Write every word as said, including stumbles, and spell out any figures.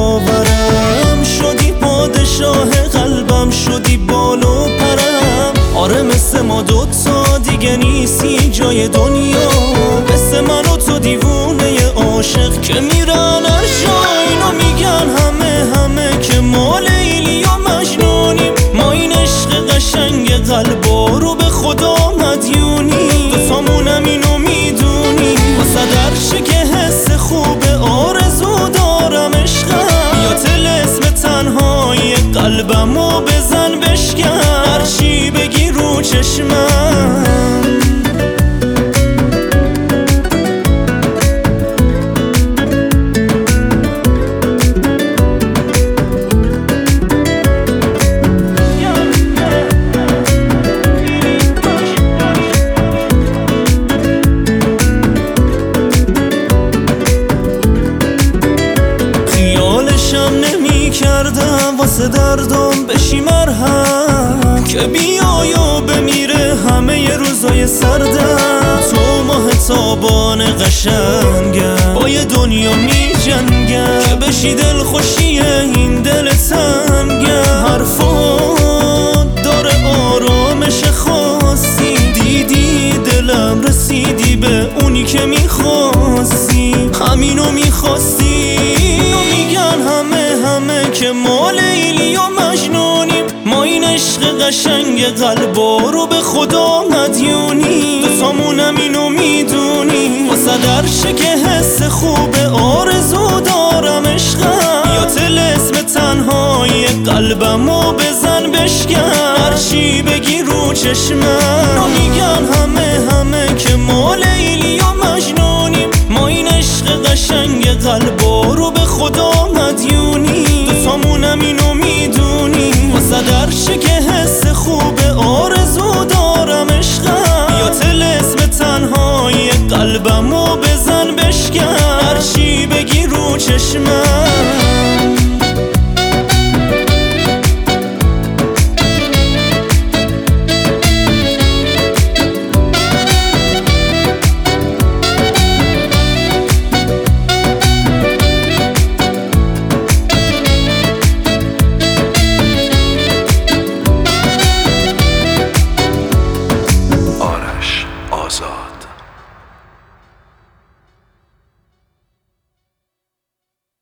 باورم، شدی پادشاه قلبم، شدی بال و پرم. آره مثل ما دوتا دیگه نیستی جای دنیا، مثل من و تو دیوونه عاشق که میرن هر جایی و میگن همه همه که ما لیلی و مجنونیم. ما این عشق قشنگ قلبا رو به خدا مدیونیم، دوتامونم اینو میدونی واسه درشه که حس خوبه آرزو دارم عشقم. یا طلسم تنهایی قلبمو بزن بشکن، هرچی بگی رو چشمم. نمی کردم واسه دردم بشی مرهم، که بیای و بمیره همه روزای سردم. تو ماه تابان قشنگم، با یه دنیا می جنگم که بشی دل خوشی این دل تنگم. حرفات داره آرامش خاصی، دیدی دلم رسیدی به اونی که میخواستی، همینو میخواستی. همه که ما لیلی و مجنونیم، ما این عشق قشنگ قلبا رو به خدا مدیونیم، دوتامونم اینو میدونیم واسه درشه که حس خوبه آرزو دارم عشقم. یا طلسم تنهایی قلبمو بزن بشکن، هرچی بگی رو چشمم. میگن همه همه که ما لیلی و مجنونیم، ما این عشق قشنگ قلبا رو به خدا مدیونیم، دوتامونم اینو میدونیم واسه درشه که حس خوبه آرزو دارم عشقم. یا طلسم تنهایی قلبمو بزن بشکن، هرچی بگی رو چشمم.